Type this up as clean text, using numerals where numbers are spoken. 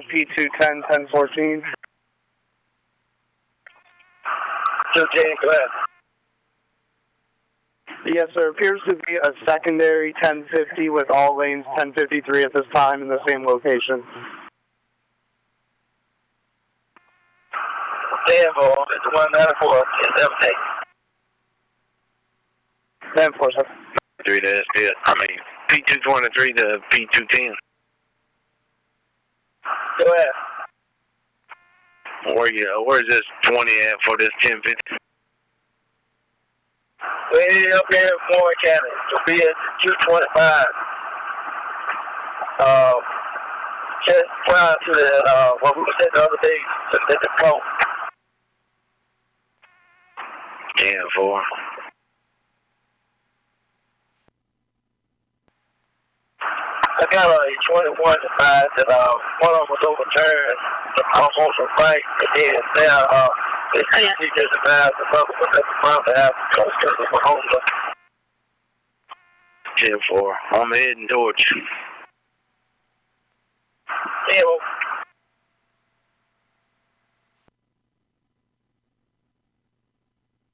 P210, 1014. 210, go ahead. Yes, there appears to be a secondary 1050 with all lanes 1053 at this time in the same location. 10-4, it's 194, it's empty. 10-4, sir. 3 to SPS, P223 to P210. Go ahead. Where's this 20 at for this 1050? Way up here in Warren County. It'll be at 225. Just prior to the, what we said the other day, at the coast. 10-4. I got a 21 to 5 that one of them was overturned. The almost a fight. And then now, it's easy just to pass the other one at the front half because it's a homeless. 10-4. I'm heading towards you. 10-4.